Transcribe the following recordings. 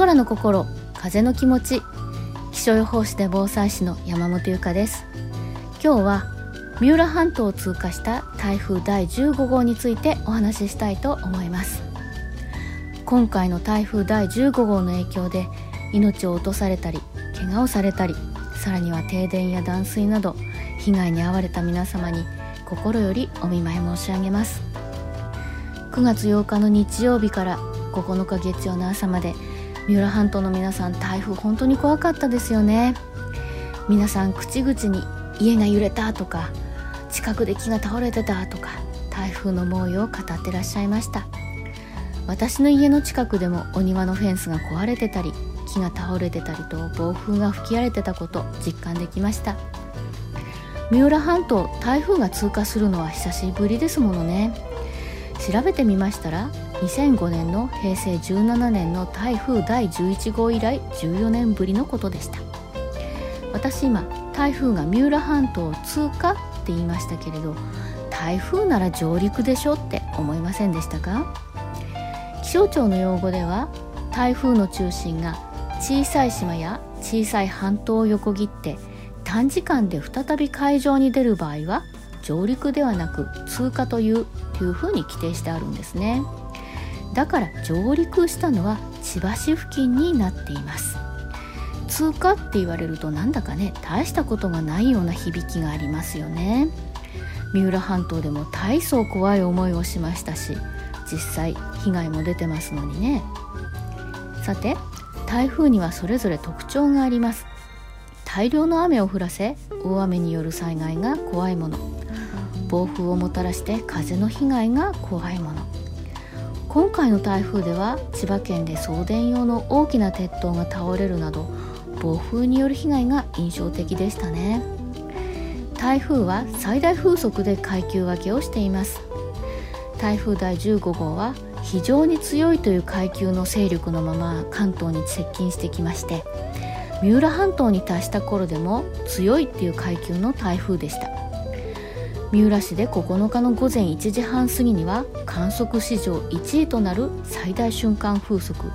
空の心、風の気持ち。気象予報士で防災士の山本由香です。今日は三浦半島を通過した台風第15号についてお話ししたいと思います。今回の台風第15号の影響で命を落とされたり怪我をされたり、さらには停電や断水など被害に遭われた皆様に心よりお見舞い申し上げます。9月8日の日曜日から9日月曜の朝まで、三浦半島の皆さん、台風本当に怖かったですよね。皆さん口々に家が揺れたとか、近くで木が倒れてたとか、台風の猛威を語ってらっしゃいました。私の家の近くでもお庭のフェンスが壊れてたり、木が倒れてたりと暴風が吹き荒れてたこと実感できました。三浦半島、台風が通過するのは久しぶりですものね。調べてみましたら、2005年の平成17年の台風第11号以来14年ぶりのことでした。私今、台風が三浦半島を通過って言いましたけれど、台風なら上陸でしょって思いませんでしたか？気象庁の用語では、台風の中心が小さい島や小さい半島を横切って短時間で再び海上に出る場合は上陸ではなく通過というふうに規定してあるんですね。だから上陸したのは千葉市付近になっています。通過って言われるとなんだかね、大したことがないような響きがありますよね。三浦半島でも大層怖い思いをしましたし、実際被害も出てますのにね。さて、台風にはそれぞれ特徴があります。大量の雨を降らせ、大雨による災害が怖いもの、暴風をもたらして風の被害が怖いもの。今回の台風では千葉県で送電用の大きな鉄塔が倒れるなど、暴風による被害が印象的でしたね。台風は最大風速で階級分けをしています。台風第15号は非常に強いという階級の勢力のまま関東に接近してきまして、三浦半島に達した頃でも強いっていう階級の台風でした。三浦市で9日の午前1時半過ぎには観測史上1位となる最大瞬間風速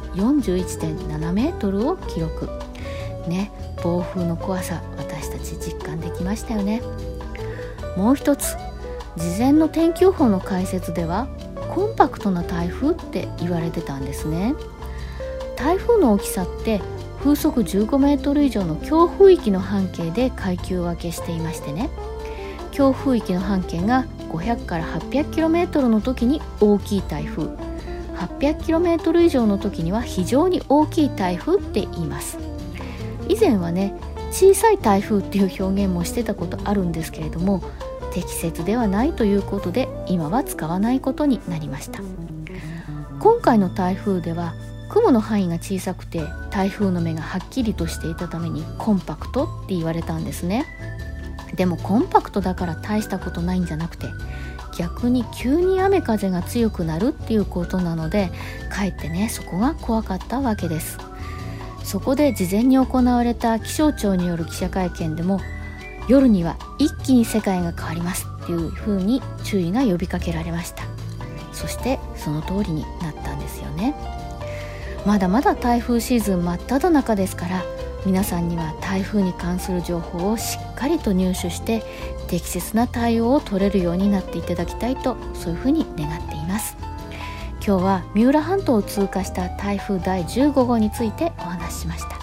41.7 メートルを記録ね。暴風の怖さ、私たち実感できましたよね。もう一つ、事前の天気予報の解説ではコンパクトな台風って言われてたんですね。台風の大きさって風速15メートル以上の強風域の半径で階級分けしていましてね、強風域の半径が500から 800km の時に大きい台風、800km 以上の時には非常に大きい台風って言います。以前はね、小さい台風っていう表現もしてたことあるんですけれども、適切ではないということで今は使わないことになりました。今回の台風では雲の範囲が小さくて台風の目がはっきりとしていたためにコンパクトって言われたんですね。でもコンパクトだから大したことないんじゃなくて、逆に急に雨風が強くなるっていうことなので、かえってね、そこが怖かったわけです。そこで事前に行われた気象庁による記者会見でも、夜には一気に世界が変わりますっていうふうに注意が呼びかけられました。そしてその通りになったんですよね。まだまだ台風シーズン真っ只中ですから、皆さんには台風に関する情報をしっかりと入手して適切な対応を取れるようになっていただきたいと、そういうふうに願っています。今日は三浦半島を通過した台風第15号についてお話ししました。